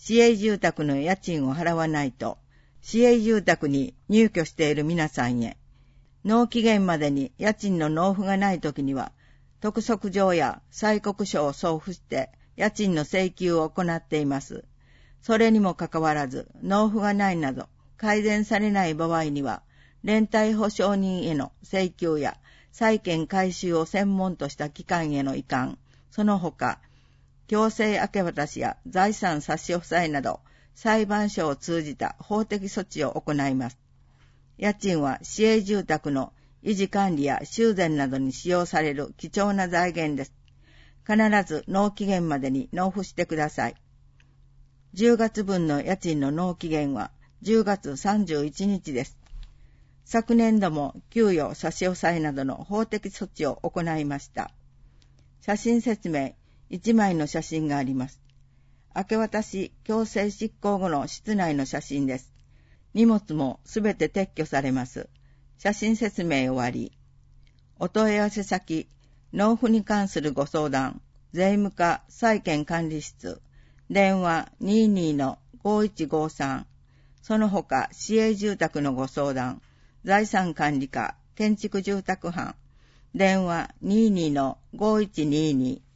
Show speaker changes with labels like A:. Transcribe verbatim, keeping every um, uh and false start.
A: 市営住宅の家賃を払わないと、市営住宅に入居している皆さんへ、納期限までに家賃の納付がないときには、督促状や催告書を送付して家賃の請求を行っています。それにもかかわらず、納付がないなど改善されない場合には、連帯保証人への請求や債権回収を専門とした機関への移管、その他、強制明け渡しや財産差し押さえなど、裁判所を通じた法的措置を行います。家賃は市営住宅の維持管理や修繕などに使用される貴重な財源です。必ず納期限までに納付してください。じゅうがつぶんの家賃の納期限はじゅうがつさんじゅういちにちです。昨年度も給与差し押さえなどの法的措置を行いました。写真説明、いちまいの写真があります。明け渡し強制執行後の室内の写真です。荷物もすべて撤去されます。写真説明終わり。お問い合わせ先、納付に関するご相談、税務課債権管理室、電話 にじゅうにのごいちごさん、その他市営住宅のご相談、財産管理課建築住宅班、電話 にじゅうにのごいちにに